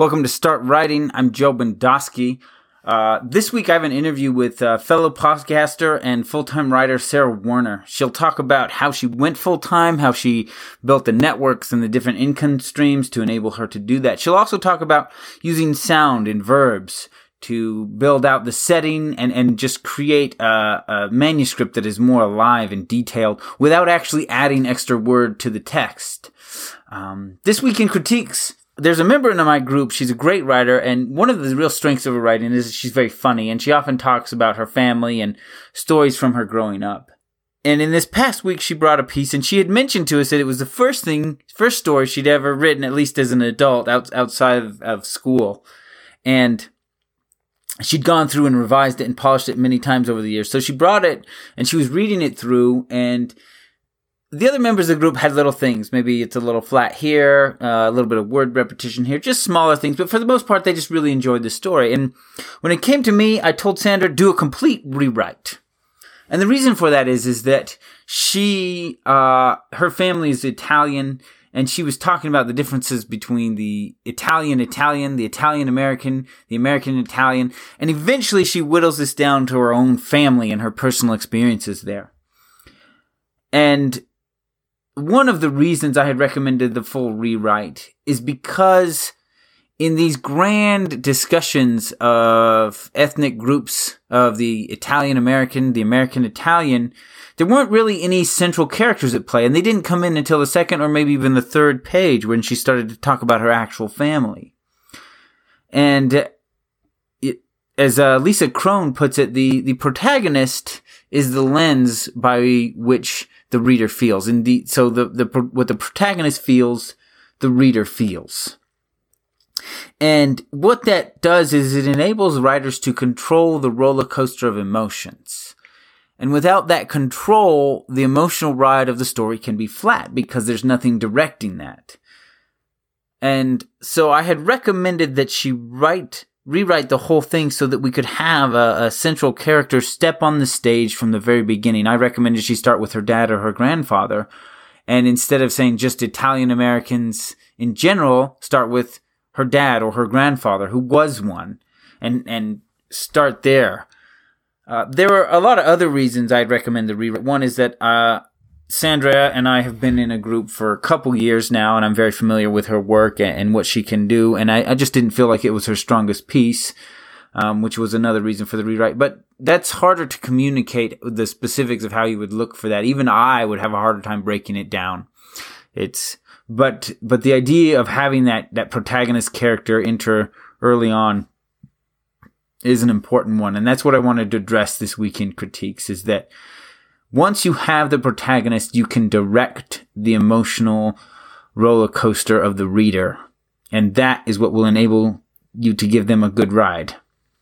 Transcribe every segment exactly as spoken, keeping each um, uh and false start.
Welcome to Start Writing. I'm Joe Bendosky. Uh, this week I have an interview with uh, fellow podcaster and full-time writer Sarah Warner. She'll talk about how she went full-time, how she built the networks and the different income streams to enable her to do that. She'll also talk about using sound and verbs to build out the setting and, and just create a, a manuscript that is more alive and detailed without actually adding extra word to the text. Um, this week in critiques, there's a member in my group. She's a great writer, and one of the real strengths of her writing is that she's very funny, and she often talks about her family and stories from her growing up. And in this past week, she brought a piece, and she had mentioned to us that it was the first thing, first story she'd ever written, at least as an adult, out, outside of, of school. And she'd gone through and revised it and polished it many times over the years. So she brought it, and she was reading it through, and the other members of the group had little things. Maybe it's a little flat here, uh, a little bit of word repetition here, just smaller things. But for the most part, they just really enjoyed the story. And when it came to me, I told Sandra, do a complete rewrite. And the reason for that is, is that she, uh, her family is Italian, and she was talking about the differences between the Italian-Italian, the Italian-American, the American-Italian. And eventually she whittles this down to her own family and her personal experiences there. And one of the reasons I had recommended the full rewrite is because in these grand discussions of ethnic groups of the Italian-American, the American-Italian, there weren't really any central characters at play, and they didn't come in until the second or maybe even the third page when she started to talk about her actual family. And it, as uh, Lisa Kron puts it, the, the protagonist is the lens by which the reader feels. Indeed, so the, the what the protagonist feels, the reader feels. And what that does is it enables writers to control the roller coaster of emotions. And without that control, the emotional ride of the story can be flat because there's nothing directing that. And so I had recommended that she write rewrite the whole thing so that we could have a, a central character step on the stage from the very beginning. I recommended she start with her dad or her grandfather. And instead of saying just Italian Americans in general, start with her dad or her grandfather, who was one, and, and start there. Uh, there are a lot of other reasons I'd recommend the rewrite. One is that, uh, Sandra and I have been in a group for a couple years now, and I'm very familiar with her work and, and what she can do. And I, I just didn't feel like it was her strongest piece, um, which was another reason for the rewrite. But that's harder to communicate the specifics of how you would look for that. Even I would have a harder time breaking it down. It's, but, but the idea of having that, that protagonist character enter early on is an important one. And that's what I wanted to address this week in critiques, is that once you have the protagonist, you can direct the emotional roller coaster of the reader. And that is what will enable you to give them a good ride.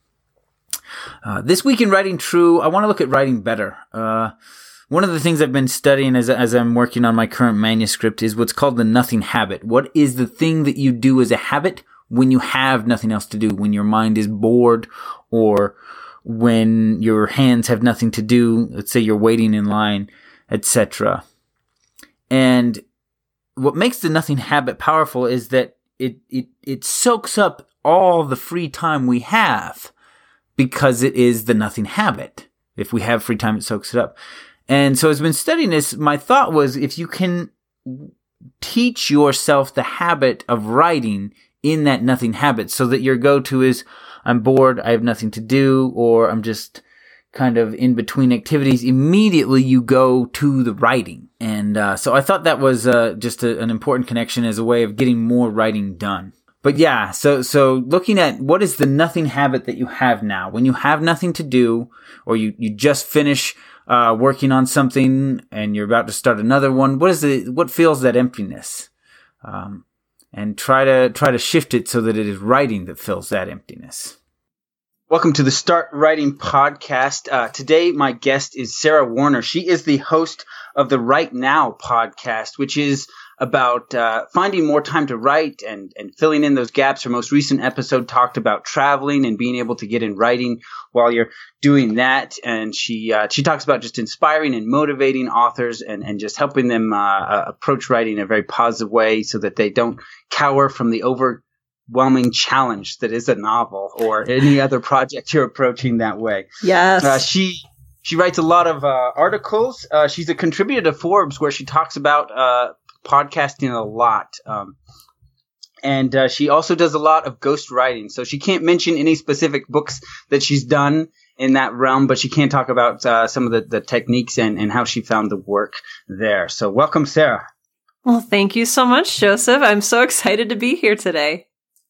Uh, this week in Writing True, I want to look at writing better. Uh, one of the things I've been studying as, as I'm working on my current manuscript is what's called the nothing habit. What is the thing that you do as a habit when you have nothing else to do, when your mind is bored, or when your hands have nothing to do, let's say you're waiting in line, et cetera. And what makes the nothing habit powerful is that it, it, it soaks up all the free time we have because it is the nothing habit. If we have free time, it soaks it up. And so as I've been studying this, my thought was, if you can teach yourself the habit of writing in that nothing habit so that your go-to is, I'm bored, I have nothing to do, or I'm just kind of in between activities, immediately you go to the writing. And uh, so I thought that was uh, just a, an important connection as a way of getting more writing done. But yeah, so so looking at what is the nothing habit that you have now. When you have nothing to do, or you, you just finish uh, working on something and you're about to start another one, what is the what fills that emptiness? Um, and try to try to shift it so that it is writing that fills that emptiness. Welcome to the Start Writing Podcast. Uh, today, my guest is Sarah Warner. She is the host of the Write Now podcast, which is about uh, finding more time to write and, and filling in those gaps. Her most recent episode talked about traveling and being able to get in writing while you're doing that. And she uh, she talks about just inspiring and motivating authors and, and just helping them uh, approach writing in a very positive way so that they don't cower from the over overwhelming challenge that is a novel or any other project you're approaching that way. Yes. Uh, she she writes a lot of uh, articles. Uh, she's a contributor to Forbes where she talks about uh, podcasting a lot. Um, and uh, she also does a lot of ghost writing. So she can't mention any specific books that she's done in that realm, but she can talk about uh, some of the, the techniques and, and how she found the work there. So welcome, Sarah. Well, thank you so much, Joseph. I'm so excited to be here today.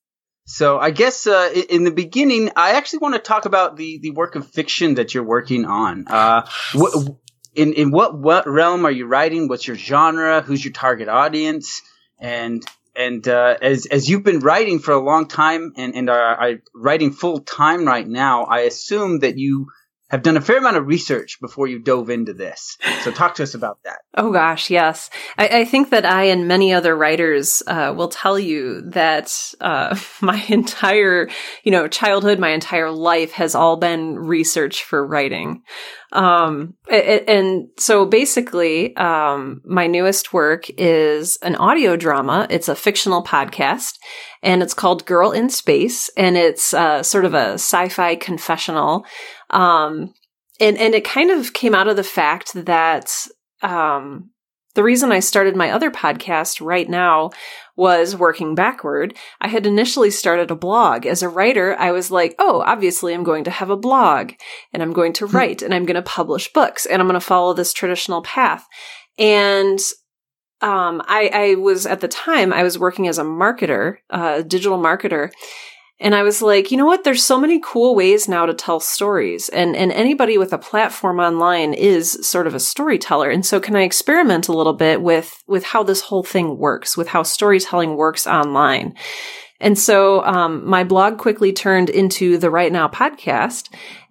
So I guess uh, in the beginning, I actually want to talk about the, the work of fiction that you're working on. Uh, wh- in in what, what realm are you writing? What's your genre? Who's your target audience? And and uh, as as you've been writing for a long time and, and are, are writing full time right now, I assume that you have done a fair amount of research before you dove into this. So talk to us about that. Oh gosh, yes. I, I think that I and many other writers uh, will tell you that uh, my entire, you know, childhood, my entire life has all been research for writing. Um, and, and so basically, um, my newest work is an audio drama. It's a fictional podcast, and it's called Girl in Space, and it's uh, sort of a sci-fi confessional. Um, and, and it kind of came out of the fact that, um, the reason I started my other podcast right now was working backward. I had initially started a blog. As a writer, I was like, oh, obviously I'm going to have a blog and I'm going to write and I'm going to publish books and I'm going to follow this traditional path. And um, I, I was, at the time, I was working as a marketer, a uh, digital marketer. And I was like, you know what? There's so many cool ways now to tell stories. And, and anybody with a platform online is sort of a storyteller. And so can I experiment a little bit with, with how this whole thing works, with how storytelling works online? And so um, my blog quickly turned into the Right Now podcast,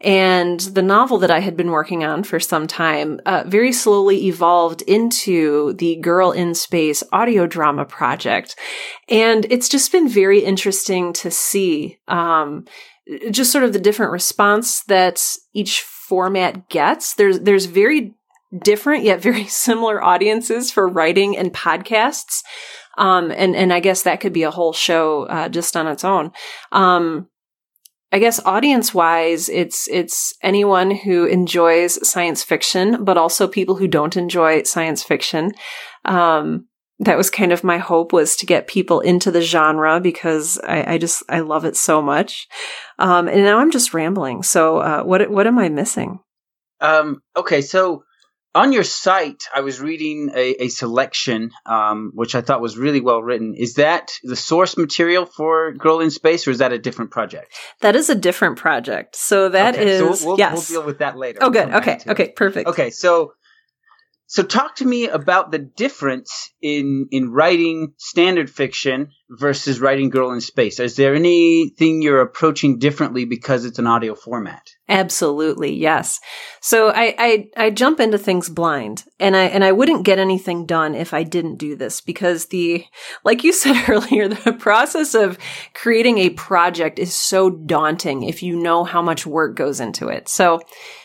and the novel that I had been working on for some time uh, very slowly evolved into the Girl in Space audio drama project. And it's just been very interesting to see um, just sort of the different response that each format gets. There's there's very different yet very similar audiences for writing and podcasts. Um, and, and I guess that could be a whole show, uh, just on its own. Um, I guess audience wise, it's, it's anyone who enjoys science fiction, but also people who don't enjoy science fiction. Um, that was kind of my hope, was to get people into the genre because I, I just, I love it so much. Um, and now I'm just rambling. So, uh, what, what am I missing? Um, okay. So, on your site, I was reading a, a selection, um, which I thought was really well written. Is that the source material for Girl in Space, or is that a different project? That is a different project. So that okay, is, so we'll, we'll, yes. We'll deal with that later. Oh, we'll good. Okay. Okay. It. Perfect. Okay. So, so talk to me about the difference in, in writing standard fiction versus writing Girl in Space. Is there anything you're approaching differently because it's an audio format? Absolutely, yes. So I, I I jump into things blind, and I and I wouldn't get anything done if I didn't do this, because the, like you said earlier, the process of creating a project is so daunting if you know how much work goes into it. So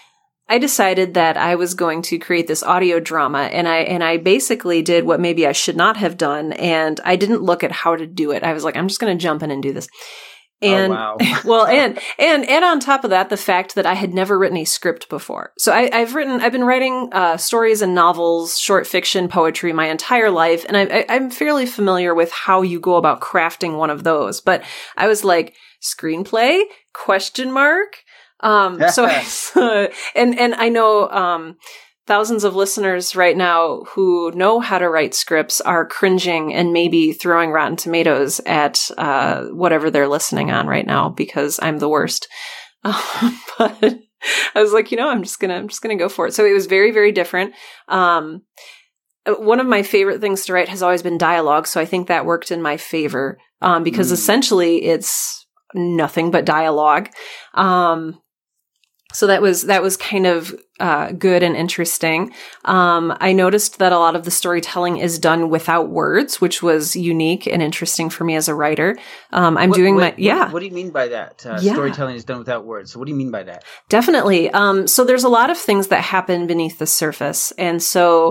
I decided that I was going to create this audio drama, and I and I basically did what maybe I should not have done, and I didn't look at how to do it. I was like, I'm just going to jump in and do this. And, oh, wow. well, and, and, and on top of that, the fact that I had never written a script before. So I, I've written, I've been writing, uh, stories and novels, short fiction, poetry my entire life. And I, I, I'm fairly familiar with how you go about crafting one of those. But I was like, screenplay? Question mark? Um, so, I, and, and I know, um, thousands of listeners right now who know how to write scripts are cringing and maybe throwing Rotten Tomatoes at uh, whatever they're listening on right now, because I'm the worst. Um, but I was like, you know, I'm just gonna, I'm just gonna go for it. So it was very, very different. Um, one of my favorite things to write has always been dialogue, so I think that worked in my favor, um, because mm. essentially it's nothing but dialogue. Um, So that was, that was kind of, uh, good and interesting. Um, I noticed that a lot of the storytelling is done without words, which was unique and interesting for me as a writer. Um, I'm what, doing what, my, yeah. What, what do you mean by that? Uh, yeah. Storytelling is done without words. So what do you mean by that? Definitely. Um, so there's a lot of things that happen beneath the surface. And so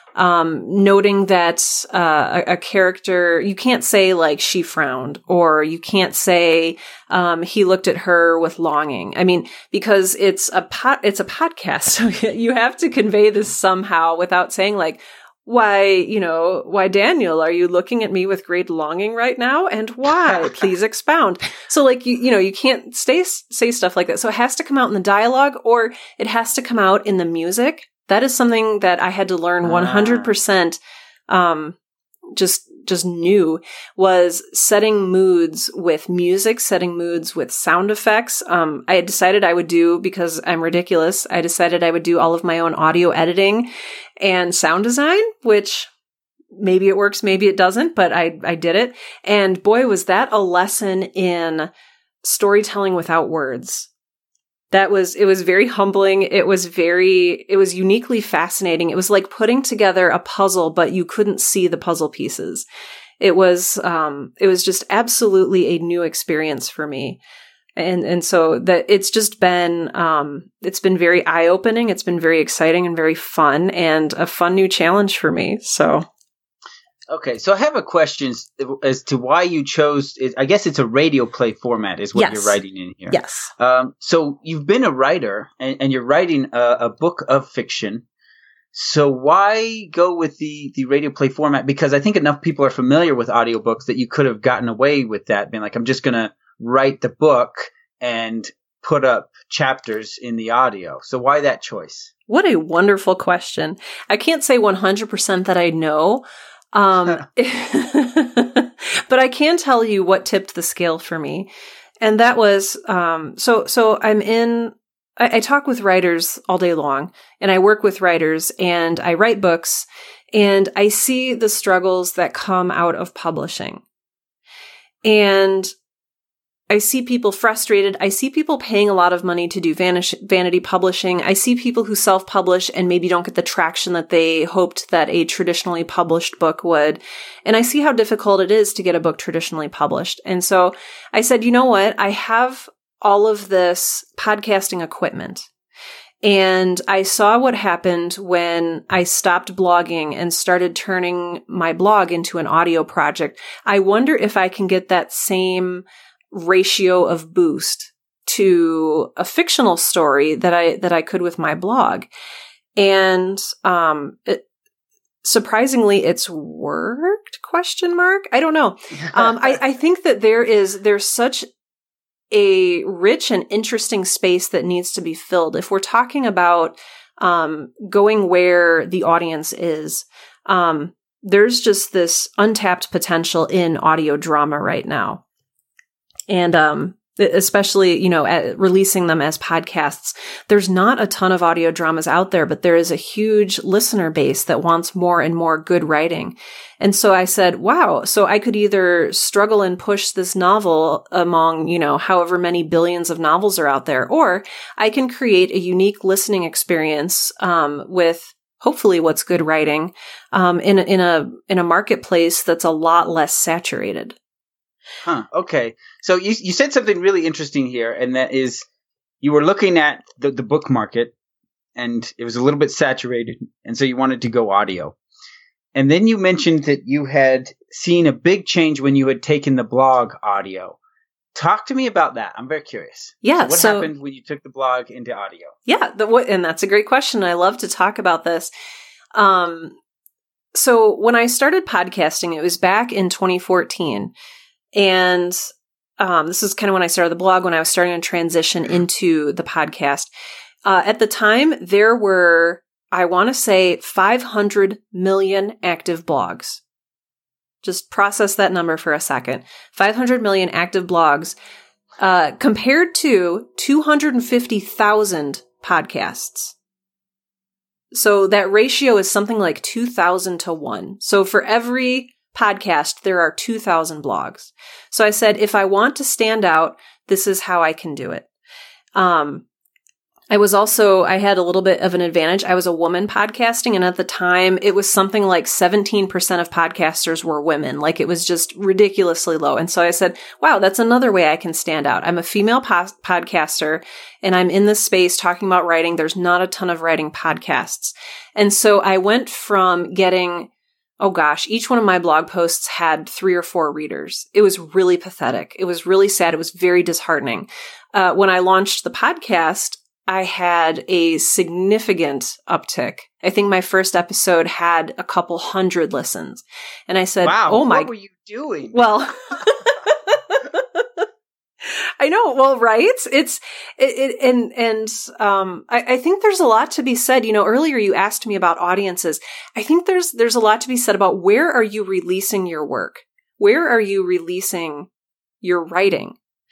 Um, noting that uh, a, a character, you can't say like she frowned, or you can't say um, he looked at her with longing. I mean, because it's a pod, it's a podcast, so you have to convey this somehow without saying like, why, you know, why Daniel, are you looking at me with great longing right now? And why? Please expound. So like, you, you know, you can't stay, say stuff like that. So it has to come out in the dialogue, or it has to come out in the music. That is something that I had to learn one hundred percent, um, just, just new, was setting moods with music, setting moods with sound effects. Um, I had decided I would do, because I'm ridiculous, I decided I would do all of my own audio editing and sound design, which maybe it works, maybe it doesn't, but I, I did it. And boy, was that a lesson in storytelling without words. That was, it was very humbling. It was very, it was uniquely fascinating. It was like putting together a puzzle, but you couldn't see the puzzle pieces. It was, um, it was just absolutely a new experience for me. And, and so that it's just been, um, it's been very eye-opening. It's been very exciting and very fun, and a fun new challenge for me. So. Okay, so I have a question as to why you chose, I guess it's a radio play format is what yes. you're writing in here. Yes. Um, so you've been a writer, and, and you're writing a, a book of fiction. So why go with the, the radio play format? Because I think enough people are familiar with audiobooks that you could have gotten away with that, being like, I'm just going to write the book and put up chapters in the audio. So why that choice? What a wonderful question. I can't say one hundred percent that I know. Um, but I can tell you what tipped the scale for me. And that was, um, so, so I'm in, I, I talk with writers all day long, and I work with writers, and I write books, and I see the struggles that come out of publishing. And I see people frustrated. I see people paying a lot of money to do vanish, vanity publishing. I see people who self-publish and maybe don't get the traction that they hoped that a traditionally published book would. And I see how difficult it is to get a book traditionally published. And so I said, you know what? I have all of this podcasting equipment. And I saw what happened when I stopped blogging and started turning my blog into an audio project. I wonder if I can get that same ratio of boost to a fictional story that I that I could with my blog. And um it, surprisingly, it's worked, question mark. I don't know. Um I, I think that there is there's such a rich and interesting space that needs to be filled. If we're talking about um going where the audience is, um there's just this untapped potential in audio drama right now. And um, especially, you know, at releasing them as podcasts, there's not a ton of audio dramas out there, but there is a huge listener base that wants more and more good writing. And so I said, wow, so I could either struggle and push this novel among, you know, however many billions of novels are out there, or I can create a unique listening experience um, with hopefully what's good writing um, in, in a in a marketplace that's a lot less saturated. Huh. Okay. So you you said something really interesting here, and that is you were looking at the, the book market, and it was a little bit saturated, and so you wanted to go audio. And then you mentioned that you had seen a big change when you had taken the blog audio. Talk to me about that. I'm very curious. Yeah. So what so, happened when you took the blog into audio? Yeah. The, and that's a great question. I love to talk about this. Um, so when I started podcasting, it was back in twenty fourteen. And um, this is kind of when I started the blog, when I was starting to transition into the podcast. Uh, at the time, there were, I want to say, five hundred million active blogs. Just process that number for a second. five hundred million active blogs uh, compared to two hundred fifty thousand podcasts. So that ratio is something like two thousand to one. So for every podcast, there are two thousand blogs. So I said, if I want to stand out, this is how I can do it. Um, I was also, I had a little bit of an advantage. I was a woman podcasting, and at the time, it was something like seventeen percent of podcasters were women. Like, it was just ridiculously low. And so I said, wow, that's another way I can stand out. I'm a female po- podcaster, and I'm in this space talking about writing. There's not a ton of writing podcasts. And so I went from getting, oh gosh, each one of my blog posts had three or four readers. It was really pathetic. It was really sad. It was very disheartening. Uh, when I launched the podcast, I had a significant uptick. I think my first episode had a couple hundred listens. And I said, wow, oh my. What were you doing? Well, I know. Well, right. It's, it, it and, and, um, I, I think there's a lot to be said. You know, earlier you asked me about audiences. I think there's, there's a lot to be said about where are you releasing your work? Where are you releasing your writing?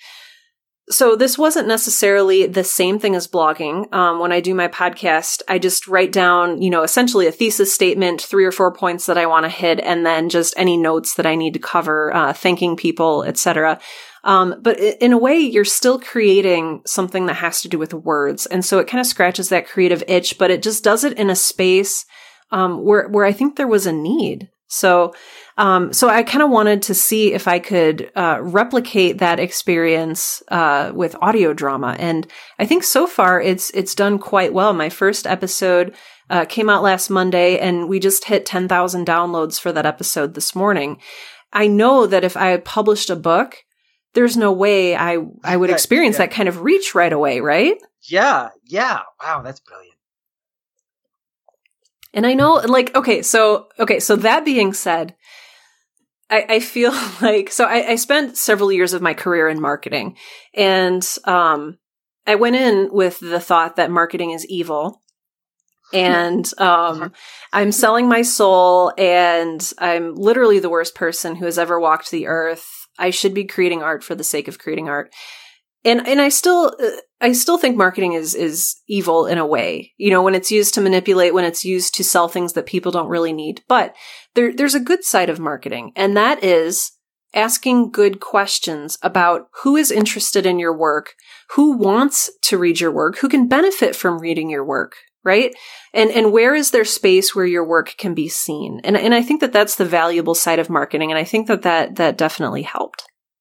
So this wasn't necessarily the same thing as blogging. Um, when I do my podcast, I just write down, you know, essentially a thesis statement, three or four points that I want to hit, and then just any notes that I need to cover, uh, thanking people, et cetera. Um, but in a way, you're still creating something that has to do with words. And so it kind of scratches that creative itch, but it just does it in a space, um, where, where I think there was a need. So, um, so I kind of wanted to see if I could, uh, replicate that experience, uh, with audio drama. And I think so far it's, it's done quite well. My first episode, uh, came out last Monday, and we just hit ten thousand downloads for that episode this morning. I know that if I published a book, there's no way I, I would experience yeah. that kind of reach right away, right? Yeah. Yeah. Wow. That's brilliant. And I know, like, okay, so, okay, so that being said, I, I feel like, so I, I spent several years of my career in marketing, and um, I went in with the thought that marketing is evil, and um, I'm selling my soul, and I'm literally the worst person who has ever walked the earth. I should be creating art for the sake of creating art. And and I still I still think marketing is is evil in a way, you know, when it's used to manipulate, when it's used to sell things that people don't really need. But there there's a good side of marketing, and that is asking good questions about who is interested in your work, who wants to read your work, who can benefit from reading your work, right? And and where is there space where your work can be seen? And and I think that that's the valuable side of marketing, and I think that that, that definitely helped.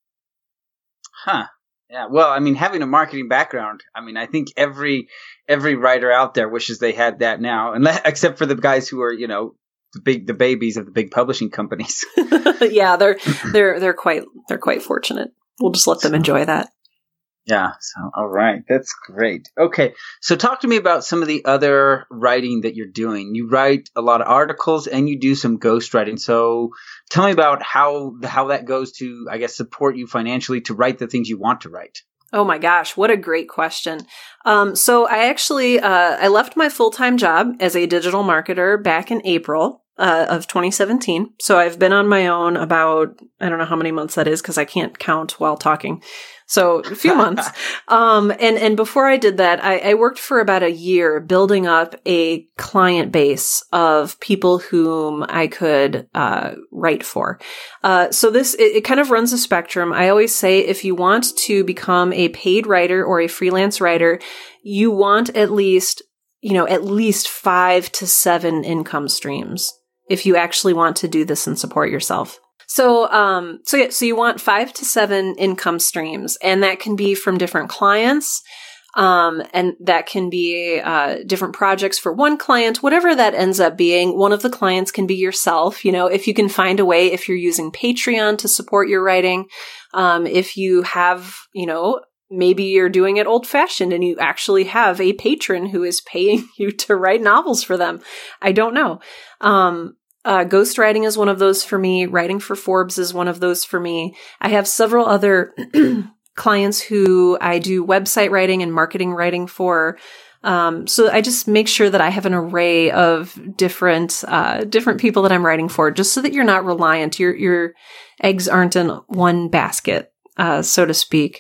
Huh. Yeah, well, I mean, having a marketing background, I mean, I think every every writer out there wishes they had that now, unless, except for the guys who are, you know, the big the babies of the big publishing companies. Yeah, they're they're they're quite they're quite fortunate. We'll just let them enjoy that. Yeah. So, all right, that's great. Okay, so talk to me about some of the other writing that you're doing. You write a lot of articles, and you do some ghostwriting. So, tell me about how how that goes to, I guess, support you financially to write the things you want to write. Oh my gosh, what a great question. Um, so I actually uh, I left my full-time job as a digital marketer back in April uh, of twenty seventeen. So I've been on my own about, I don't know how many months that is because I can't count while talking. So a few months. Um, and, and before I did that, I, I worked for about a year building up a client base of people whom I could, uh, write for. Uh, so this, it, it kind of runs a spectrum. I always say if you want to become a paid writer or a freelance writer, you want at least, you know, at least five to seven income streams if you actually want to do this and support yourself. So, um, so yeah, so you want five to seven income streams, and that can be from different clients. Um, and that can be, uh, different projects for one client, whatever that ends up being. One of the clients can be yourself. You know, if you can find a way, if you're using Patreon to support your writing, um, if you have, you know, maybe you're doing it old fashioned and you actually have a patron who is paying you to write novels for them. I don't know. Um, Uh, ghostwriting is one of those for me. Writing for Forbes is one of those for me. I have several other clients who I do website writing and marketing writing for. Um, so I just make sure that I have an array of different, uh, different people that I'm writing for, just so that you're not reliant. Your, your eggs aren't in one basket, uh, so to speak.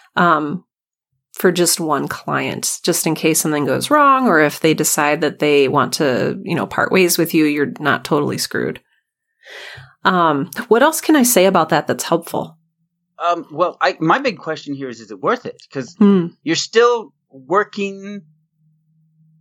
Um, for just one client, just in case something goes wrong, or if they decide that they want to, you know, part ways with you, you're not totally screwed. Um, what else can I say about that that's helpful? Um, well, I, my big question here is, is it worth it? Because hmm. you're still working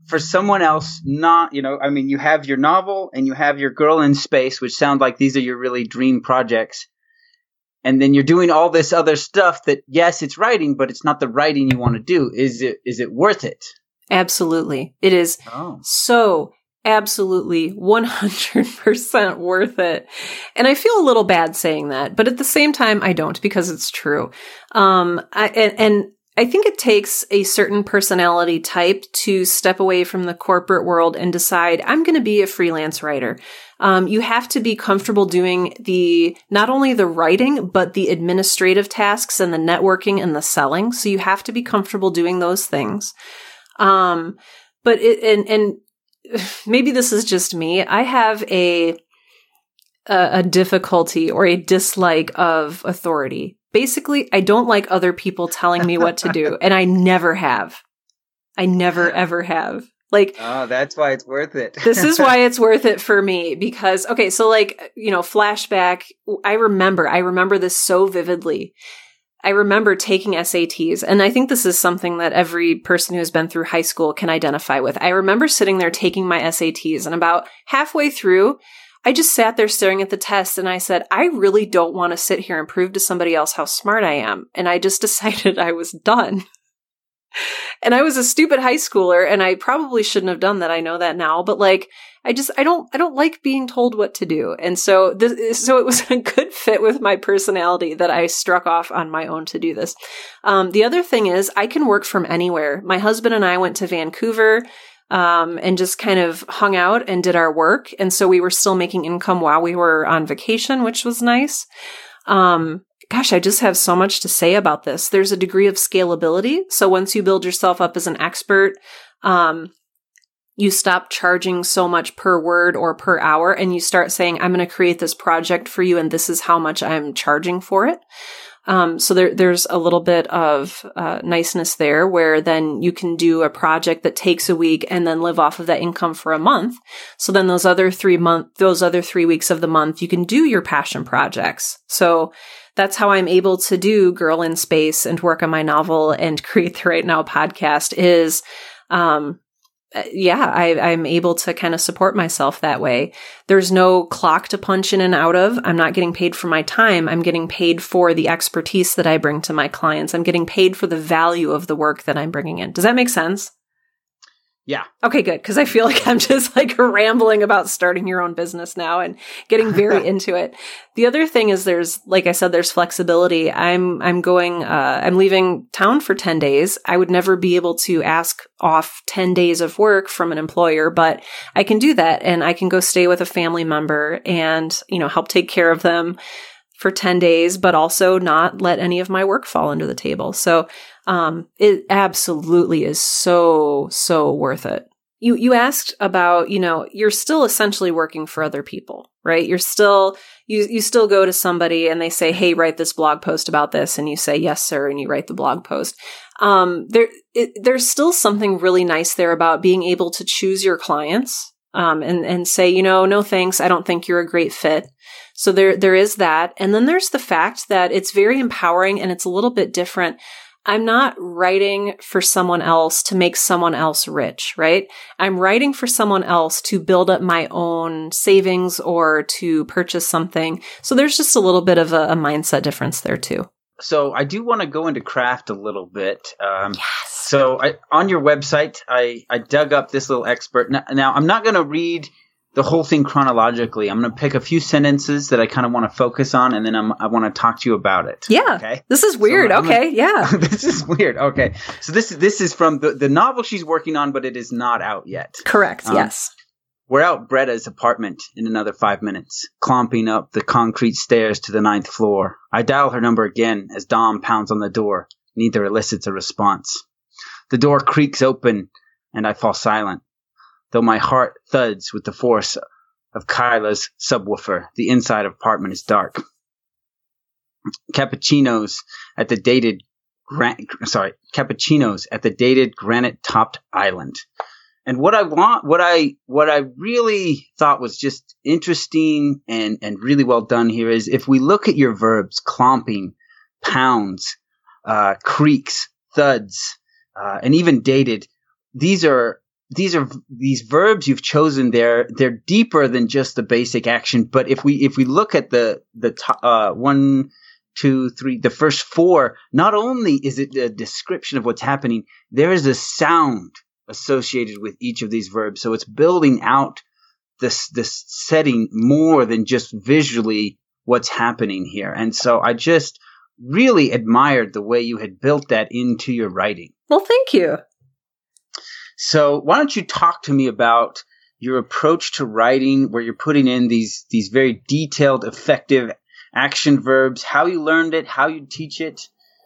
for someone else, not, you know, I mean, you have your novel and you have your Girl in Space, which sound like these are your really dream projects. And then you're doing all this other stuff that, yes, it's writing, but it's not the writing you want to do. Is it, is it worth it? Absolutely. It is oh. so absolutely one hundred percent worth it. And I feel a little bad saying that, but at the same time, I don't, because it's true. Um, I, and, and I think it takes a certain personality type to step away from the corporate world and decide, I'm going to be a freelance writer. Um, you have to be comfortable doing the, not only the writing, but the administrative tasks and the networking and the selling. So you have to be comfortable doing those things. Um, but it, and, and maybe this is just me. I have a, a, a difficulty or a dislike of authority. Basically, I don't like other people telling me what to do, and I never have. I never, ever have. Like, oh, that's why it's worth it. This is why it's worth it for me, because, okay, so like, you know, flashback, I remember, I remember this so vividly. I remember taking S A Ts, and I think this is something that every person who has been through high school can identify with. I remember sitting there taking my S A Ts, and about halfway through, I just sat there staring at the test, and I said, I really don't want to sit here and prove to somebody else how smart I am. And I just decided I was done. And I was a stupid high schooler, and I probably shouldn't have done that. I know that now, but like, I just, I don't, I don't like being told what to do. And so this, so it was a good fit with my personality that I struck off on my own to do this. Um, the other thing is I can work from anywhere. My husband and I went to Vancouver, um, and just kind of hung out and did our work. And so we were still making income while we were on vacation, which was nice. Um, Gosh, I just have so much to say about this. There's a degree of scalability. So once you build yourself up as an expert, um, you stop charging so much per word or per hour, and you start saying, I'm going to create this project for you, and this is how much I'm charging for it. Um, so there, there's a little bit of uh, niceness there, where then you can do a project that takes a week and then live off of that income for a month. So then those other three month, those other three weeks of the month, you can do your passion projects. So that's how I'm able to do Girl in Space and work on my novel and create the Right Now podcast is, um, yeah, I, I'm able to kind of support myself that way. There's no clock to punch in and out of. I'm not getting paid for my time. I'm getting paid for the expertise that I bring to my clients. I'm getting paid for the value of the work that I'm bringing in. Does that make sense? Yeah. Okay, good. Because I feel like I'm just like rambling about starting your own business now and getting very into it. The other thing is there's, like I said, there's flexibility. I'm, I'm going, uh, I'm leaving town for ten days. I would never be able to ask off ten days of work from an employer, but I can do that, and I can go stay with a family member and, you know, help take care of them for ten days, but also not let any of my work fall under the table. So, um, it absolutely is so, so worth it. You, you asked about, you know, you're still essentially working for other people, right? You're still, you, you still go to somebody and they say, hey, write this blog post about this. And you say, yes, sir. And you write the blog post. Um, there, it, there's still something really nice there about being able to choose your clients, um, and, and say, you know, no, thanks. I don't think you're a great fit. So there, there is that. And then there's the fact that it's very empowering and it's a little bit different. I'm not writing for someone else to make someone else rich, right? I'm writing for someone else to build up my own savings or to purchase something. So there's just a little bit of a, a mindset difference there too. So I do want to go into craft a little bit. Um, yes. So I, on your website, I, I dug up this little expert. Now, now I'm not going to read the whole thing chronologically. I'm going to pick a few sentences that I kind of want to focus on, and then I'm, I want to talk to you about it. Yeah. Okay. This is weird. So okay. Gonna, yeah. This is weird. Okay. So this is, this is from the, the novel she's working on, but it is not out yet. Correct. Um, yes. We're out Bretta's apartment in another five minutes, clomping up the concrete stairs to the ninth floor. I dial her number again as Dom pounds on the door. Neither elicits a response. The door creaks open, and I fall silent, though my heart thuds with the force of Kyla's subwoofer. The inside of the apartment is dark. Cappuccinos at the dated, gran- sorry, cappuccinos at the dated granite-topped island. And what I want, what I, what I really thought was just interesting and, and really well done here is if we look at your verbs, clomping, pounds, uh, creaks, thuds, uh, and even dated, these are these are these verbs you've chosen. They're they're deeper than just the basic action. But if we if we look at the the top, uh, one, two, three, the first four, not only is it a description of what's happening, there is a sound associated with each of these verbs. So it's building out this this setting more than just visually what's happening here. And so I just really admired the way you had built that into your writing. Well, thank you. So why don't you talk to me about your approach to writing, where you're putting in these these very detailed, effective action verbs, how you learned it, how you teach it?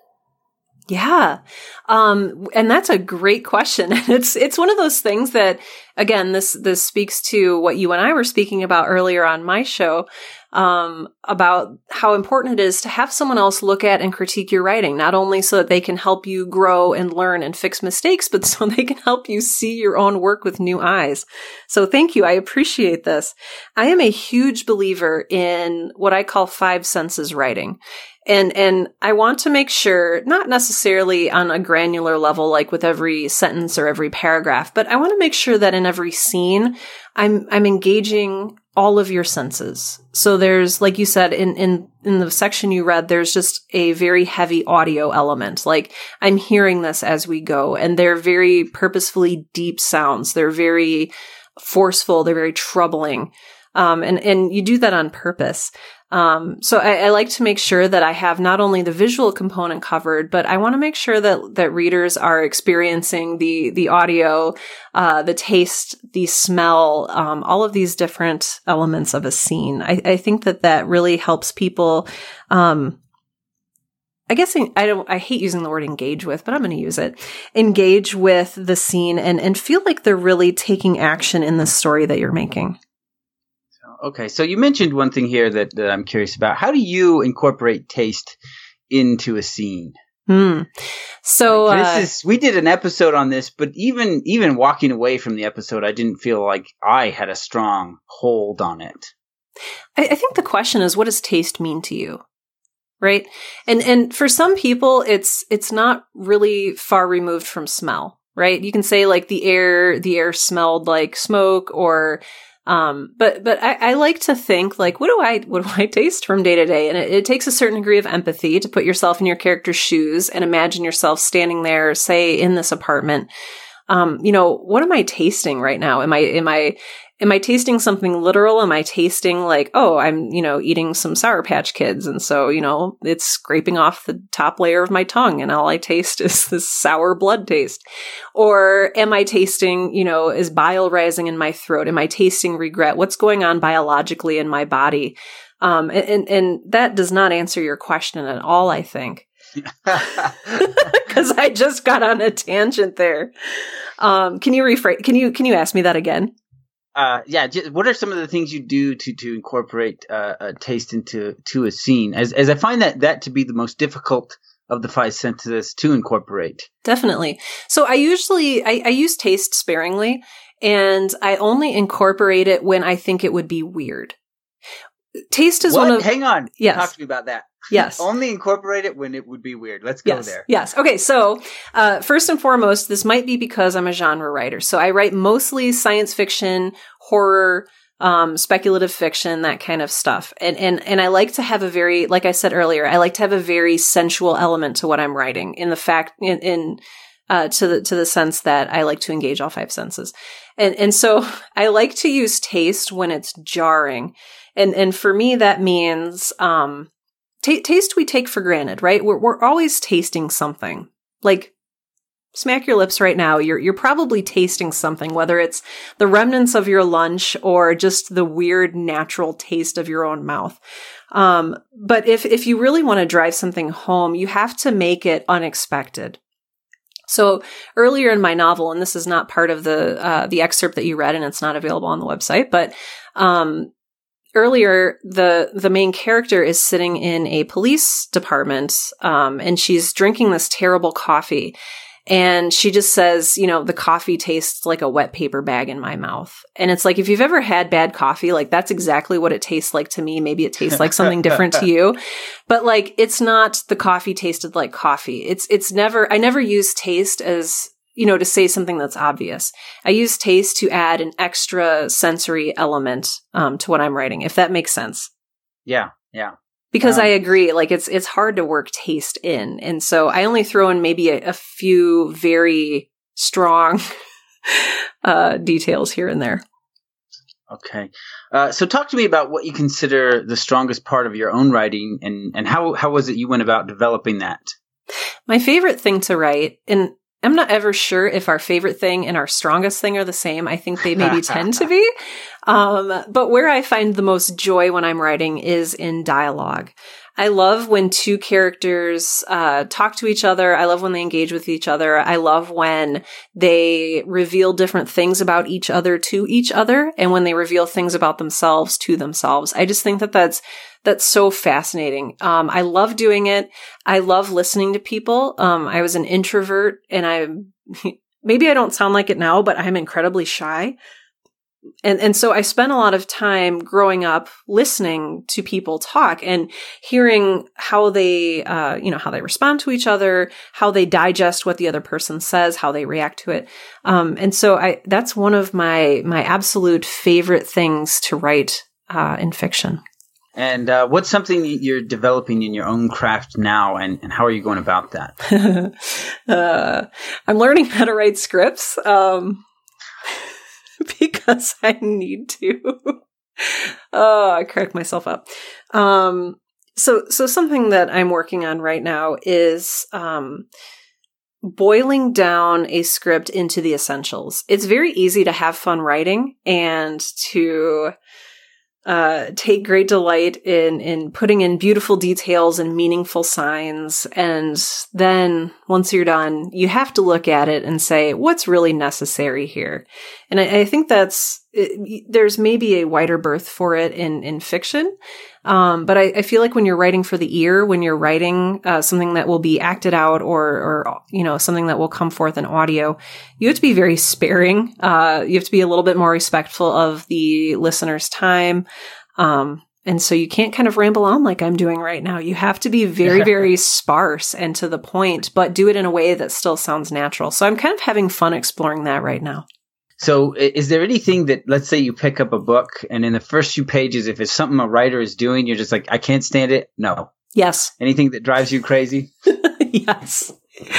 Yeah. Um, and that's a great question. It's, it's one of those things that, again, this, this speaks to what you and I were speaking about earlier on my show, um, about how important it is to have someone else look at and critique your writing, not only so that they can help you grow and learn and fix mistakes, but so they can help you see your own work with new eyes. So thank you. I appreciate this. I am a huge believer in what I call five senses writing. And, and I want to make sure, not necessarily on a granular level, like with every sentence or every paragraph, but I want to make sure that in every scene, I'm, I'm engaging all of your senses. So there's, like you said, in, in, in the section you read, there's just a very heavy audio element. Like I'm hearing this as we go, and they're very purposefully deep sounds. They're very forceful. They're very troubling. Um, and, and you do that on purpose. Um, so I, I like to make sure that I have not only the visual component covered, but I want to make sure that, that readers are experiencing the, the audio, uh, the taste, the smell, um, all of these different elements of a scene. I, I think that that really helps people, um, I guess I, I don't, I hate using the word engage with, but I'm going to use it. Engage with the scene and, and feel like they're really taking action in the story that you're making. Okay, so you mentioned one thing here that, that I'm curious about. How do you incorporate taste into a scene? Hmm. So uh, this is, we did an episode on this, but even even walking away from the episode, I didn't feel like I had a strong hold on it. I, I think the question is, what does taste mean to you? Right? And and for some people, it's it's not really far removed from smell. Right? You can say like the air the air smelled like smoke, or Um, but, but I, I like to think like, what do I, what do I taste from day to day? And it, it takes a certain degree of empathy to put yourself in your character's shoes and imagine yourself standing there, say in this apartment. Um, you know, what am I tasting right now? Am I, am I, am I tasting something literal? Am I tasting like, oh, I'm, you know, eating some Sour Patch Kids. And so, you know, it's scraping off the top layer of my tongue and all I taste is this sour blood taste. Or am I tasting, you know, is bile rising in my throat? Am I tasting regret? What's going on biologically in my body? Um, and, and that does not answer your question at all, I think. Because I just got on a tangent there. Um, can you rephrase? Can you, can you ask me that again? Uh, yeah. Just, what are some of the things you do to, to incorporate, uh, a taste into, to a scene? As, as I find that, that to be the most difficult of the five senses to incorporate. Definitely. So I usually, I, I use taste sparingly, and I only incorporate it when I think it would be weird. Taste is what? one of, hang on. Yes. Talk to me about that. Yes. Only incorporate it when it would be weird. Let's go yes. there. Yes. Okay. So, uh, first and foremost, this might be because I'm a genre writer. So I write mostly science fiction, horror, um, speculative fiction, that kind of stuff. And, and, and I like to have a very, like I said earlier, I like to have a very sensual element to what I'm writing in the fact, in, in, uh, to the, to the sense that I like to engage all five senses. And, and so I like to use taste when it's jarring. And, and for me, that means, um, T- taste we take for granted, right? We're we're always tasting something. Like, smack your lips right now. You're you're probably tasting something, whether it's the remnants of your lunch or just the weird natural taste of your own mouth. Um, but if if you really want to drive something home, you have to make it unexpected. So earlier in my novel, and this is not part of the uh, the excerpt that you read, and it's not available on the website, but um, earlier, the the main character is sitting in a police department, um, and she's drinking this terrible coffee. And she just says, you know, the coffee tastes like a wet paper bag in my mouth. And it's like, if you've ever had bad coffee, like that's exactly what it tastes like to me. Maybe it tastes like something different to you. But like, it's not the coffee tasted like coffee. It's, it's never, I never use taste as, you know, to say something that's obvious. I use taste to add an extra sensory element um, to what I'm writing, if that makes sense. Yeah, yeah. Because um, I agree, like it's it's hard to work taste in. And so I only throw in maybe a, a few very strong uh, details here and there. Okay. Uh, so talk to me about what you consider the strongest part of your own writing, and, and how, how was it you went about developing that? My favorite thing to write, and I'm not ever sure if our favorite thing and our strongest thing are the same. I think they maybe tend to be. Um, but where I find the most joy when I'm writing is in dialogue. I love when two characters uh, talk to each other. I love when they engage with each other. I love when they reveal different things about each other to each other, and when they reveal things about themselves to themselves. I just think that that's that's so fascinating. Um, I love doing it. I love listening to people. Um, I was an introvert, and I maybe I don't sound like it now, but I'm incredibly shy. And and so I spent a lot of time growing up listening to people talk and hearing how they, uh, you know, how they respond to each other, how they digest what the other person says, how they react to it. Um, and so I that's one of my my absolute favorite things to write uh, in fiction. And uh, what's something you're developing in your own craft now, and, and how are you going about that? uh, I'm learning how to write scripts. Um because I need to. Oh, I cracked myself up. Um, so, so something that I'm working on right now is um, boiling down a script into the essentials. It's very easy to have fun writing and to uh, take great delight in, in putting in beautiful details and meaningful signs. And then once you're done, you have to look at it and say, what's really necessary here? And I, I think that's, it, there's maybe a wider berth for it in, in fiction. Um, but I, I feel like when you're writing for the ear, when you're writing uh, something that will be acted out or, or, you know, something that will come forth in audio, you have to be very sparing. Uh, you have to be a little bit more respectful of the listener's time. Um, and so you can't kind of ramble on like I'm doing right now. You have to be very, very sparse and to the point, but do it in a way that still sounds natural. So I'm kind of having fun exploring that right now. So is there anything that, let's say you pick up a book and in the first few pages, if it's something a writer is doing, you're just like, I can't stand it? No. Yes. Anything that drives you crazy? Yes.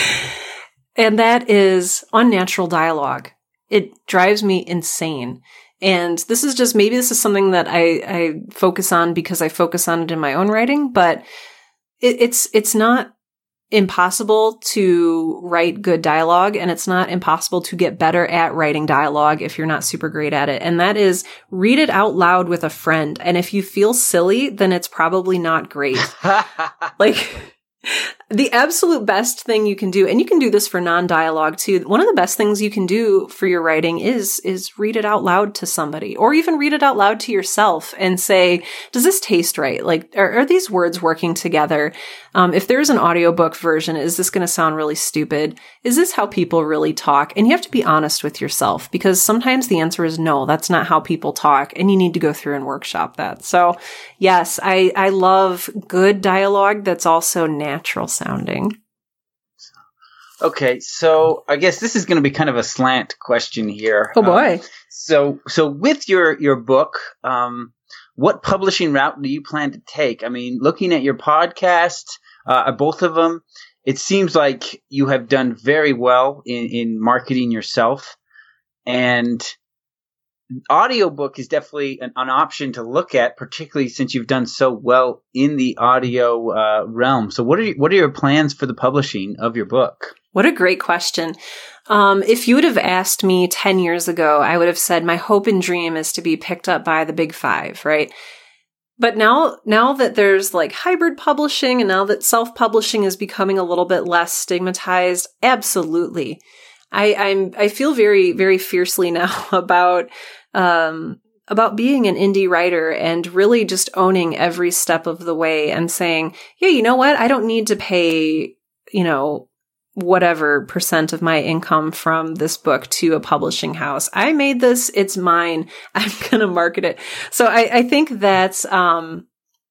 And that is unnatural dialogue. It drives me insane. And this is just, maybe this is something that I, I focus on because I focus on it in my own writing, but it, it's, it's not impossible to write good dialogue, and it's not impossible to get better at writing dialogue if you're not super great at it. And that is, read it out loud with a friend. And if you feel silly, then it's probably not great. Like, the absolute best thing you can do, and you can do this for non-dialogue too, one of the best things you can do for your writing is is read it out loud to somebody, or even read it out loud to yourself and say, does this taste right? Like, are, are these words working together? Um, if there's an audiobook version, is this going to sound really stupid? Is this how people really talk? And you have to be honest with yourself, because sometimes the answer is no, that's not how people talk, and you need to go through and workshop that. So yes, I, I love good dialogue that's also natural sounding. Okay, so I guess this is going to be kind of a slant question here. Oh boy! Um, so, so with your your book, um, what publishing route do you plan to take? I mean, looking at your podcast, uh, both of them, it seems like you have done very well in, in marketing yourself, and audiobook is definitely an, an option to look at, particularly since you've done so well in the audio uh, realm. So what are you, what are your plans for the publishing of your book? What a great question. Um, if you would have asked me ten years ago, I would have said my hope and dream is to be picked up by the big five, right? But now, now that there's like hybrid publishing, and now that self-publishing is becoming a little bit less stigmatized, absolutely. I, I'm, I feel very, very fiercely now about, um, about being an indie writer and really just owning every step of the way and saying, yeah, you know what? I don't need to pay, you know, whatever percent of my income from this book to a publishing house. I made this. It's mine. I'm going to market it. So I, I think that's, um,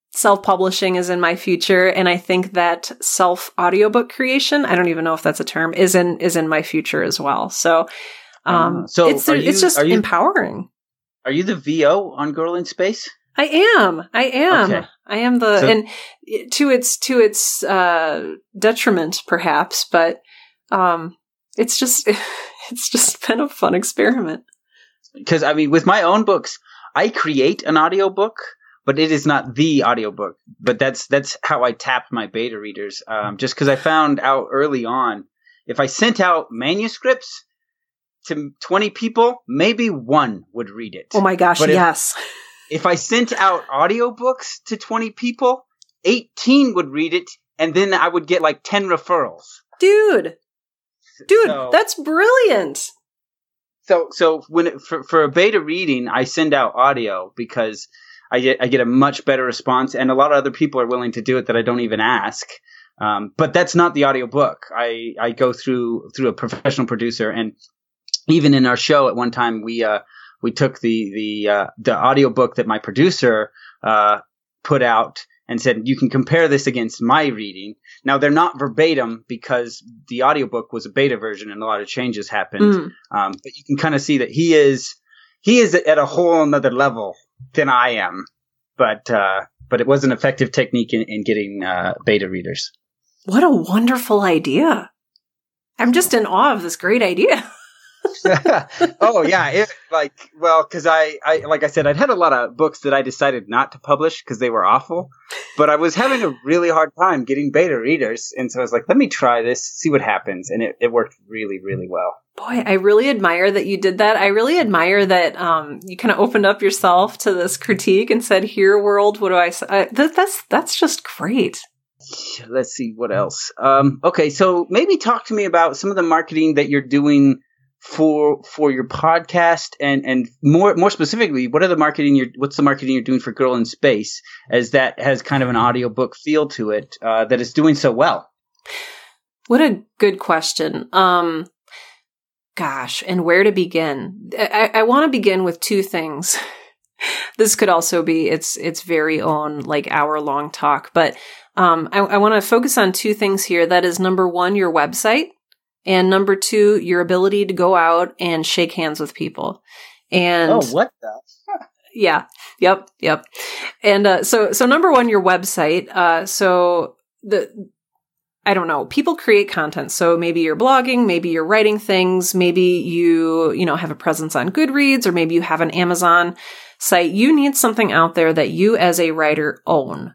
self-publishing is in my future, and I think that self-audiobook creation, I don't even know if that's a term, is in is in my future as well. So, um, uh, so it's, you, it's just you, empowering. Are you the V O on Girl in Space? I am. I am. Okay. I am the, so, and to its, to its, uh, detriment perhaps, but, um, it's just, it's just been a fun experiment. Because, I mean, with my own books, I create an audiobook, but it is not the audiobook. But that's, that's how I tap my beta readers. Um, just because I found out early on, if I sent out manuscripts to twenty people, maybe one would read it. Oh my gosh, but yes. If, If I sent out audiobooks to twenty people, eighteen would read it, and then I would get like ten referrals. Dude. Dude, so, that's brilliant. So so when it, for, for a beta reading, I send out audio because I get I get a much better response, and a lot of other people are willing to do it that I don't even ask. Um, but that's not the audiobook. I, I go through through a professional producer, and even in our show at one time, we uh, we took the the uh, the audiobook that my producer uh, put out and said, you can compare this against my reading. Now, they're not verbatim because the audiobook was a beta version and a lot of changes happened. Mm. Um, but you can kind of see that he is he is at a whole another level than I am. But uh, but it was an effective technique in, in getting uh, beta readers. What a wonderful idea. I'm just in awe of this great idea. oh yeah, it, like well, because I, I, like I said, I'd had a lot of books that I decided not to publish because they were awful, but I was having a really hard time getting beta readers, and so I was like, let me try this, see what happens, and it, it worked really, really well. Boy, I really admire that you did that. I really admire that um, you kind of opened up yourself to this critique and said, "Here, world, what do I say?" Uh, th- that's that's just great. Let's see what else. Um, okay, so maybe talk to me about some of the marketing that you're doing for for your podcast, and and more more specifically, what are the marketing you're what's the marketing you're doing for Girl in Space, as that has kind of an audiobook feel to it uh, that is doing so well? What a good question. Um, gosh, and where to begin? I, I want to begin with two things. This could also be its its very own like hour long talk, but um, I, I want to focus on two things here. That is, number one, your website. And number two, your ability to go out and shake hands with people. And oh, what the? Yeah. Yep. Yep. And uh, so, so number one, your website. Uh, so the, I don't know, people create content. So maybe you're blogging, maybe you're writing things, maybe you, you know, have a presence on Goodreads, or maybe you have an Amazon site. You need something out there that you as a writer own.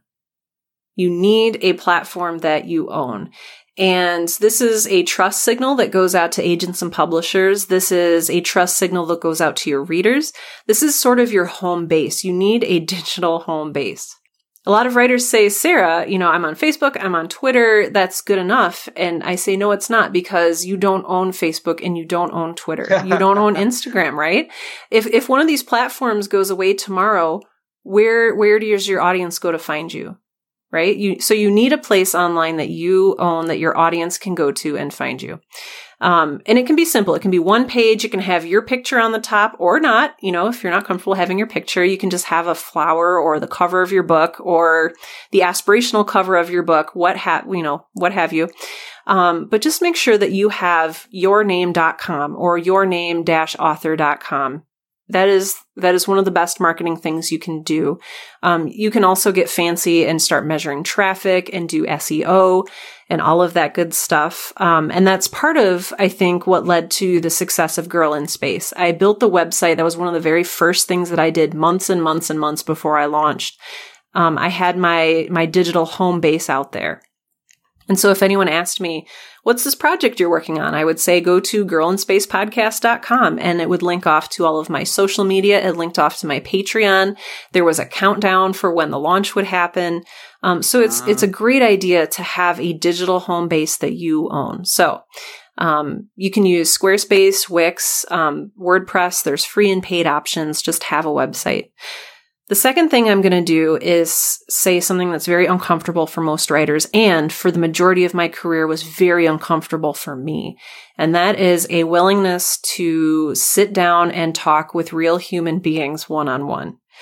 You need a platform that you own. And this is a trust signal that goes out to agents and publishers. This is a trust signal that goes out to your readers. This is sort of your home base. You need a digital home base. A lot of writers say, Sarah, you know, I'm on Facebook, I'm on Twitter, that's good enough. And I say, no, it's not, because you don't own Facebook and you don't own Twitter. You don't own Instagram, right? If if one of these platforms goes away tomorrow, where where does your audience go to find you? Right? You, so you need a place online that you own, that your audience can go to and find you. Um, and it can be simple. It can be one page. It can have your picture on the top or not. You know, if you're not comfortable having your picture, you can just have a flower or the cover of your book or the aspirational cover of your book, what have, you know, what have you. Um, but just make sure that you have your name dot com or your name dash author dot com. That is, that is one of the best marketing things you can do. Um, you can also get fancy and start measuring traffic and do S E O and all of that good stuff. Um, and that's part of, I think, what led to the success of Girl in Space. I built the website. That was one of the very first things that I did months and months and months before I launched. Um, I had my, my digital home base out there. And so if anyone asked me, what's this project you're working on? I would say, go to girl in space podcast dot com, and it would link off to all of my social media. It linked off to my Patreon. There was a countdown for when the launch would happen. Um, so it's, uh. it's a great idea to have a digital home base that you own. So, um, you can use Squarespace, Wix, um, WordPress. There's free and paid options. Just have a website. The second thing I'm going to do is say something that's very uncomfortable for most writers, and for the majority of my career was very uncomfortable for me. And that is a willingness to sit down and talk with real human beings one-on-one.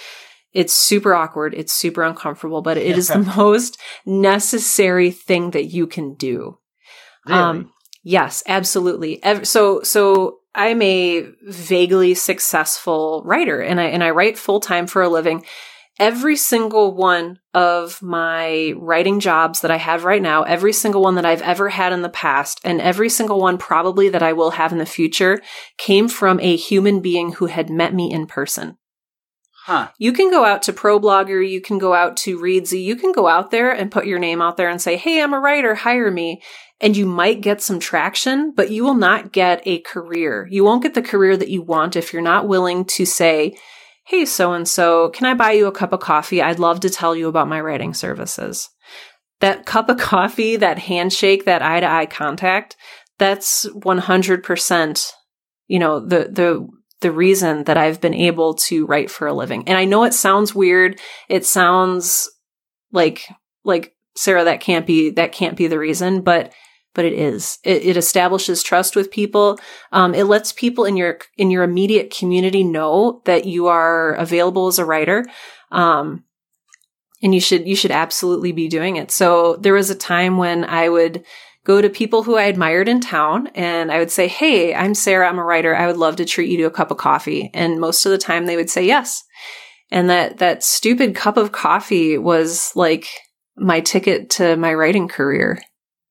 It's super awkward. It's super uncomfortable, but it is the most necessary thing that you can do. Really? Um, yes, absolutely. So, so I'm a vaguely successful writer, and I and I write full time for a living. Every single one of my writing jobs that I have right now, every single one that I've ever had in the past, and every single one probably that I will have in the future, came from a human being who had met me in person. Huh. You can go out to ProBlogger, you can go out to Readsy, you can go out there and put your name out there and say, hey, I'm a writer, hire me. And you might get some traction, but you will not get a career. You won't get the career that you want if you're not willing to say, hey, so-and-so, can I buy you a cup of coffee? I'd love to tell you about my writing services. That cup of coffee, that handshake, that eye-to-eye contact, that's one hundred percent, you know, the, the, the reason that I've been able to write for a living. And I know it sounds weird. It sounds like, like, Sarah, that can't be, that can't be the reason, but But it is. It, it establishes trust with people. Um, it lets people in your in your immediate community know that you are available as a writer, um, and you should you should absolutely be doing it. So there was a time when I would go to people who I admired in town, and I would say, "Hey, I'm Sarah. I'm a writer. I would love to treat you to a cup of coffee." And most of the time, they would say yes. And that that stupid cup of coffee was like my ticket to my writing career.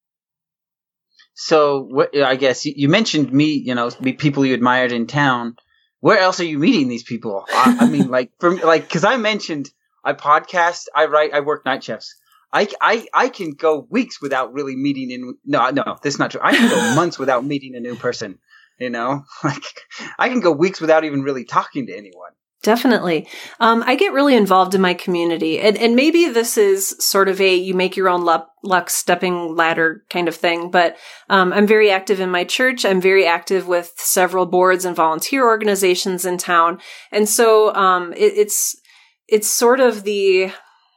So, what, I guess you, you mentioned me, you know, people you admired in town. Where else are you meeting these people? I, I mean, like, from like, because I mentioned I podcast, I write, I work night shifts. I, I, I can go weeks without really meeting in. No, no, that's not true. I can go months without meeting a new person. You know, like I can go weeks without even really talking to anyone. Definitely. Um, I get really involved in my community, and, and maybe this is sort of a you make your own luck, luck stepping ladder kind of thing, but um, I'm very active in my church. I'm very active with several boards and volunteer organizations in town. And so um, it, it's it's sort of the...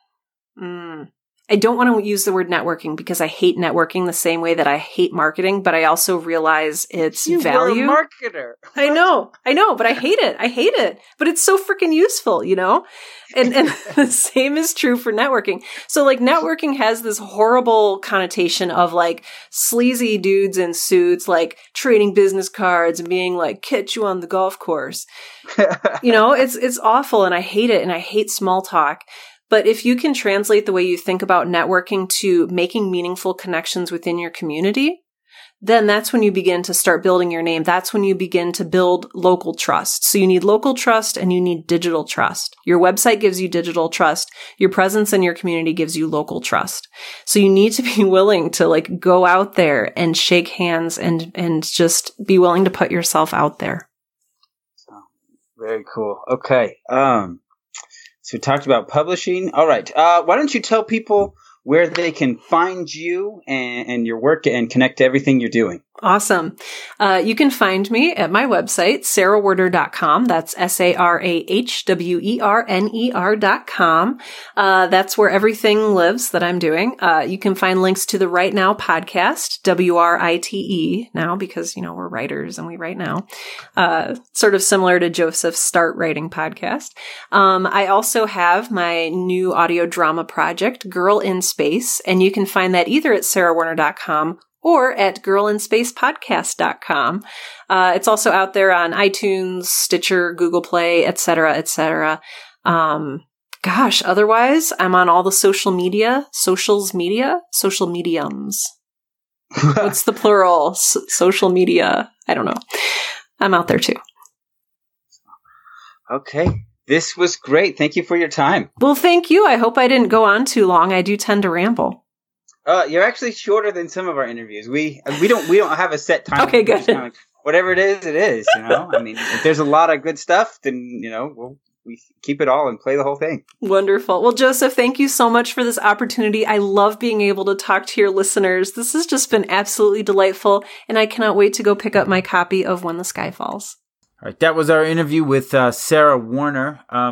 Mm, I don't want to use the word networking because I hate networking the same way that I hate marketing, but I also realize its you value. You're a marketer. I know, I know, but I hate it. I hate it, but it's so freaking useful, you know? And and the same is true for networking. So like networking has this horrible connotation of like sleazy dudes in suits, like trading business cards and being like, catch you on the golf course. You know, it's it's awful and I hate it and I hate small talk. But if you can translate the way you think about networking to making meaningful connections within your community, then that's when you begin to start building your name. That's when you begin to build local trust. So you need local trust and you need digital trust. Your website gives you digital trust. Your presence in your community gives you local trust. So you need to be willing to like go out there and shake hands and, and just be willing to put yourself out there. Oh, very cool. Okay. Um, So we talked about publishing. All right. Uh, why don't you tell people where they can find you and, and your work and connect to everything you're doing? Awesome. Uh, you can find me at my website, sarah werner dot com. That's S A R A H W E R N E R dot com. Uh, that's where everything lives that I'm doing. Uh, you can find links to the Write Now podcast, W R I T E now, because, you know, we're writers and we write now. Uh, sort of similar to Joseph's Start Writing podcast. Um, I also have my new audio drama project, Girl in Space, and you can find that either at sarah werner dot com or at girl in space podcast dot com. Uh, it's also out there on iTunes, Stitcher, Google Play, et cetera, et cetera. Um, gosh, otherwise, I'm on all the social media, socials media, social mediums. What's the plural? S- social media. I don't know. I'm out there too. Okay. This was great. Thank you for your time. Well, thank you. I hope I didn't go on too long. I do tend to ramble. Uh, you're actually shorter than some of our interviews. We we don't we don't have a set time. Okay, good. Kind of like, whatever it is, it is. You know, I mean, if there's a lot of good stuff, then you know we'll we keep it all and play the whole thing. Wonderful. Well, Joseph, thank you so much for this opportunity. I love being able to talk to your listeners. This has just been absolutely delightful, and I cannot wait to go pick up my copy of When the Sky Falls. All right, that was our interview with uh, Sarah Werner. Um,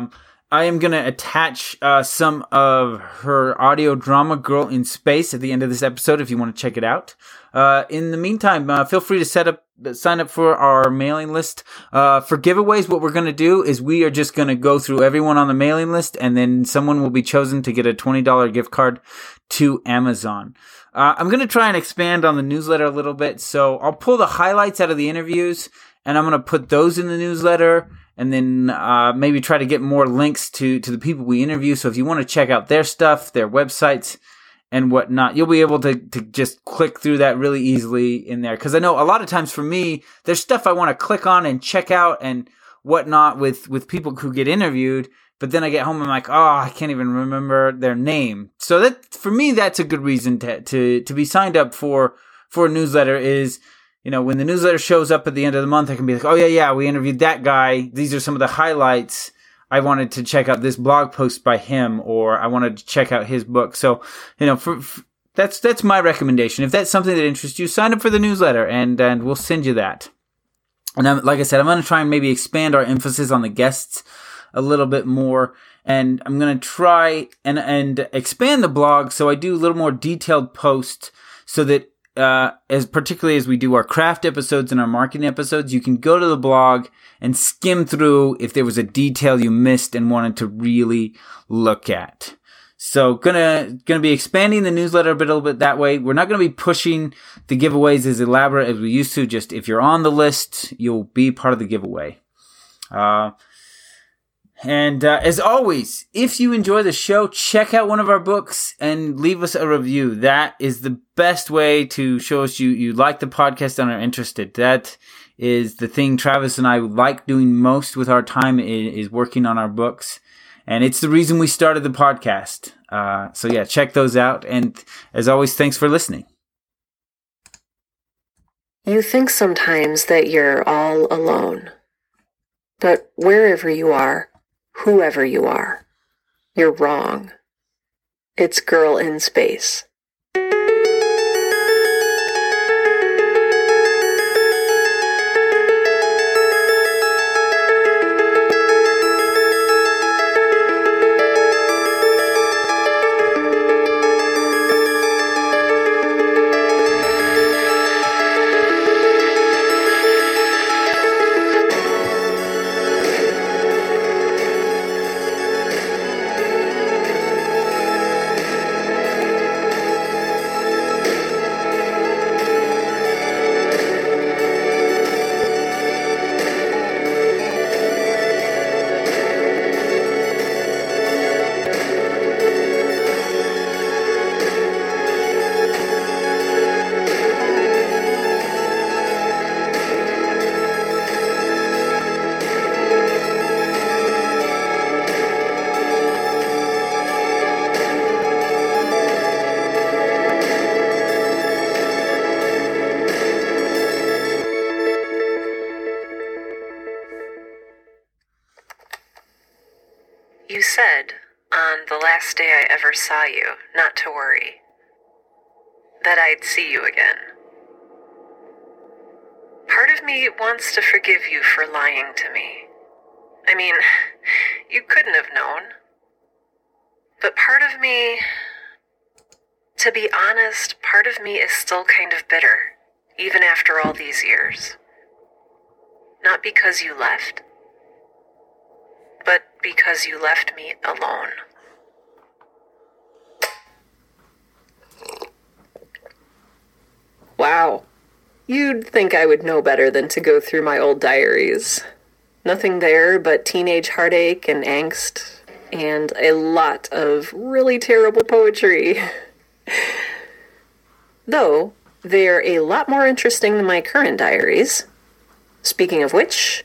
I am going to attach uh, some of her audio drama, Girl in Space, at the end of this episode if you want to check it out. Uh, in the meantime, uh, feel free to set up, sign up for our mailing list. Uh, for giveaways, what we're going to do is we are just going to go through everyone on the mailing list, and then someone will be chosen to get a twenty dollars gift card to Amazon. Uh, I'm going to try and expand on the newsletter a little bit, so I'll pull the highlights out of the interviews, and I'm going to put those in the newsletter, and then uh, maybe try to get more links to, to the people we interview. So if you want to check out their stuff, their websites, and whatnot, you'll be able to, to just click through that really easily in there. Because I know a lot of times for me, there's stuff I want to click on and check out and whatnot with, with people who get interviewed. But then I get home and I'm like, oh, I can't even remember their name. So that for me, that's a good reason to to to be signed up for for a newsletter is, you know, when the newsletter shows up at the end of the month, I can be like, oh, yeah, yeah, we interviewed that guy. These are some of the highlights. I wanted to check out this blog post by him, or I wanted to check out his book. So, you know, for, for, that's that's my recommendation. If that's something that interests you, sign up for the newsletter, and, and we'll send you that. And I'm, like I said, I'm going to try and maybe expand our emphasis on the guests a little bit more. And I'm going to try and, and expand the blog so I do a little more detailed posts so that Uh, as particularly as we do our craft episodes and our marketing episodes, you can go to the blog and skim through if there was a detail you missed and wanted to really look at. So gonna, gonna be expanding the newsletter a bit, a little bit that way. We're not gonna be pushing the giveaways as elaborate as we used to. Just if you're on the list, you'll be part of the giveaway. Uh, And uh, as always, if you enjoy the show, check out one of our books and leave us a review. That is the best way to show us you, you like the podcast and are interested. That is the thing Travis and I like doing most with our time is, is working on our books. And it's the reason we started the podcast. Uh, so yeah, check those out. And as always, thanks for listening. You think sometimes that you're all alone. But wherever you are, whoever you are, you're wrong. It's Girl in Space. You said, on the last day I ever saw you, not to worry, that I'd see you again. Part of me wants to forgive you for lying to me. I mean, you couldn't have known. But part of me, to be honest, part of me is still kind of bitter, even after all these years. Not because you left, but because you left me alone. Wow. You'd think I would know better than to go through my old diaries. Nothing there but teenage heartache and angst, and a lot of really terrible poetry. Though, they're a lot more interesting than my current diaries. Speaking of which,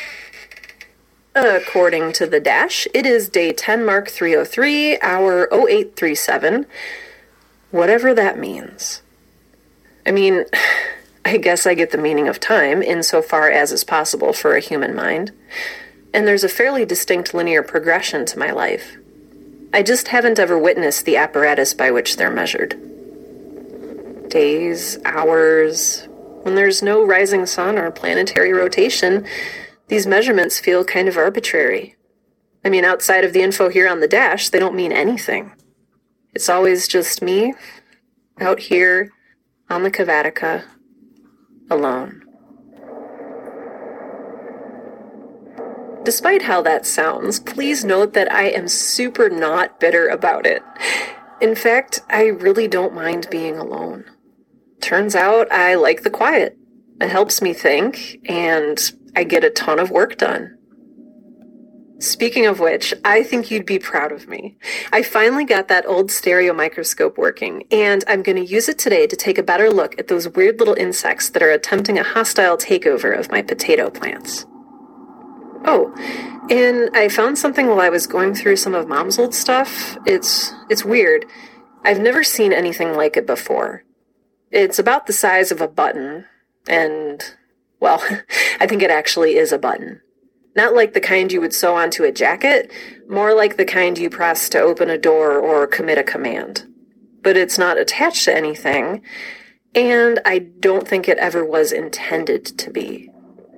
according to the dash, it is day ten mark three oh three, hour oh eight thirty-seven, whatever that means. I mean, I guess I get the meaning of time insofar as is possible for a human mind, and there's a fairly distinct linear progression to my life. I just haven't ever witnessed the apparatus by which they're measured. Days, hours, when there's no rising sun or planetary rotation, these measurements feel kind of arbitrary. I mean, outside of the info here on the dash, they don't mean anything. It's always just me, out here, on the Kavatica, alone. Despite how that sounds, please note that I am super not bitter about it. In fact, I really don't mind being alone. Turns out I like the quiet. It helps me think, and I get a ton of work done. Speaking of which, I think you'd be proud of me. I finally got that old stereo microscope working, and I'm going to use it today to take a better look at those weird little insects that are attempting a hostile takeover of my potato plants. Oh, and I found something while I was going through some of Mom's old stuff. It's it's weird. I've never seen anything like it before. It's about the size of a button, and, well, I think it actually is a button. Not like the kind you would sew onto a jacket, more like the kind you press to open a door or commit a command. But it's not attached to anything, and I don't think it ever was intended to be.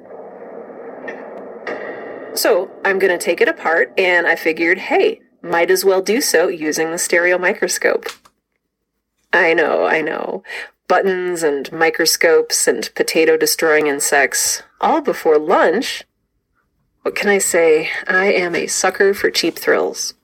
So I'm going to take it apart, and I figured, hey, might as well do so using the stereo microscope. I know, I know. Buttons and microscopes and potato-destroying insects, all before lunch. What can I say? I am a sucker for cheap thrills.